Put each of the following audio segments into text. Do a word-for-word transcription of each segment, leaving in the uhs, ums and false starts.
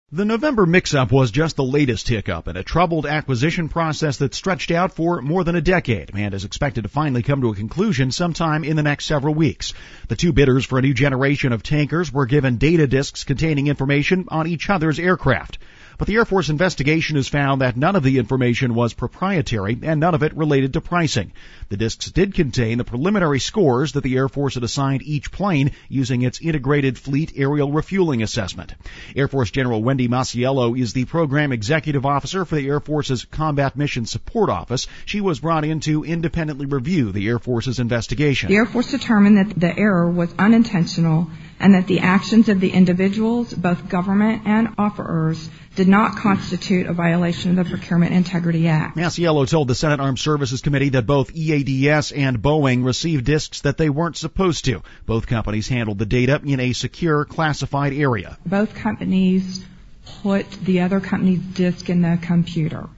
The November mix-up was just the latest hiccup in a troubled acquisition process that stretched out for more than a decade and is expected to finally come to a conclusion sometime in the next several weeks. The two bidders for a new generation of tankers were given data disks containing information on each other's aircraft. But the Air Force investigation has found that none of the information was proprietary and none of it related to pricing. The disks did contain the preliminary scores that the Air Force had assigned each plane using its Integrated Fleet Aerial Refueling Assessment. Air Force General Wendy Masiello is the Program Executive Officer for the Air Force's Combat Mission Support Office. She was brought in to independently review the Air Force's investigation. The Air Force determined that the error was unintentional and that the actions of the individuals, both government and offerers, did not constitute a violation of the Procurement Integrity Act. Masiello told the Senate Armed Services Committee that both E A D S and Boeing received disks that they weren't supposed to. Both companies handled the data in a secure, classified area. Both companies put the other company's disk in the computer.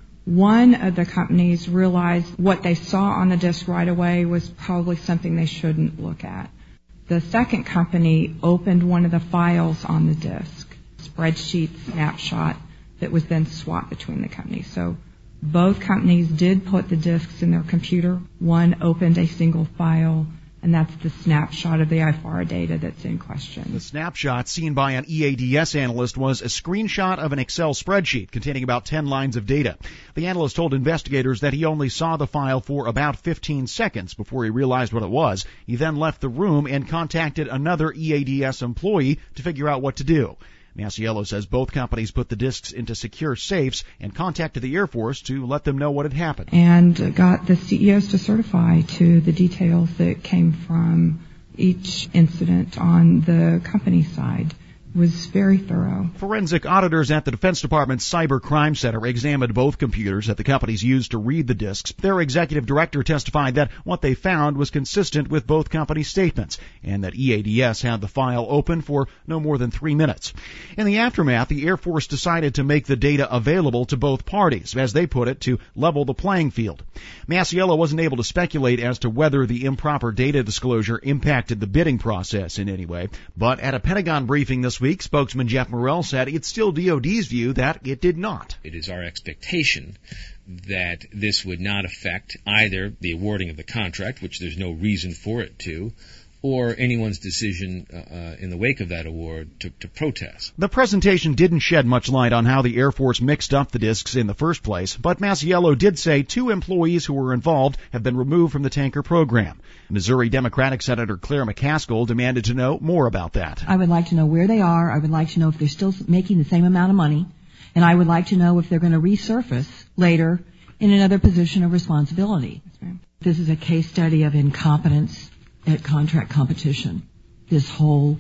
One of the companies realized what they saw on the disk right away was probably something they shouldn't look at. The second company opened one of the files on the disk, spreadsheet snapshot that was then swapped between the companies. So both companies did put the disks in their computer. One opened a single file, and that's the snapshot of the I F A R A data that's in question. The snapshot seen by an E A D S analyst was a screenshot of an Excel spreadsheet containing about ten lines of data. The analyst told investigators that he only saw the file for about fifteen seconds before he realized what it was. He then left the room and contacted another E A D S employee to figure out what to do. Masiello says both companies put the disks into secure safes and contacted the Air Force to let them know what had happened. And got the C E Os to certify to the details that came from each incident on the company side. Was very thorough. Forensic auditors at the Defense Department's Cyber Crime Center examined both computers that the companies used to read the disks. Their executive director testified that what they found was consistent with both companies' statements and that E A D S had the file open for no more than three minutes. In the aftermath, the Air Force decided to make the data available to both parties, as they put it, to level the playing field. Masiello wasn't able to speculate as to whether the improper data disclosure impacted the bidding process in any way, but at a Pentagon briefing this week, Week, spokesman Jeff Morrell said it's still D O D's view that it did not. It is our expectation that this would not affect either the awarding of the contract, which there's no reason for it to, or anyone's decision uh, in the wake of that award to, to protest. The presentation didn't shed much light on how the Air Force mixed up the disks in the first place, but Masiello did say two employees who were involved have been removed from the tanker program. Missouri Democratic Senator Claire McCaskill demanded to know more about that. I would like to know where they are. I would like to know if they're still making the same amount of money. And I would like to know if they're going to resurface later in another position of responsibility. Yes, this is a case study of incompetence at contract competition, this whole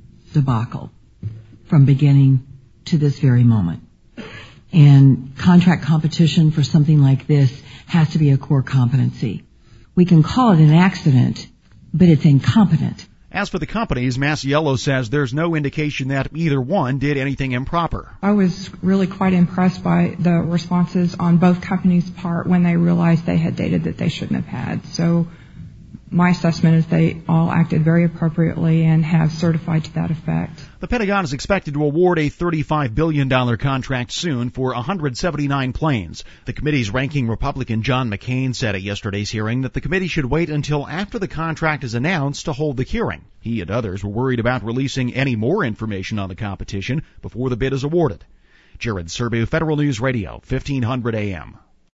debacle from beginning to this very moment. And contract competition for something like this has to be a core competency. We can call it an accident, but it's incompetent. As for the companies, Masiello says there's no indication that either one did anything improper. I was really quite impressed by the responses on both companies' part when they realized they had data that they shouldn't have had. So my assessment is they all acted very appropriately and have certified to that effect. The Pentagon is expected to award a thirty-five billion dollars contract soon for one hundred seventy-nine planes. The committee's ranking Republican John McCain said at yesterday's hearing that the committee should wait until after the contract is announced to hold the hearing. He and others were worried about releasing any more information on the competition before the bid is awarded. Jared Serbu, Federal News Radio, fifteen hundred A M.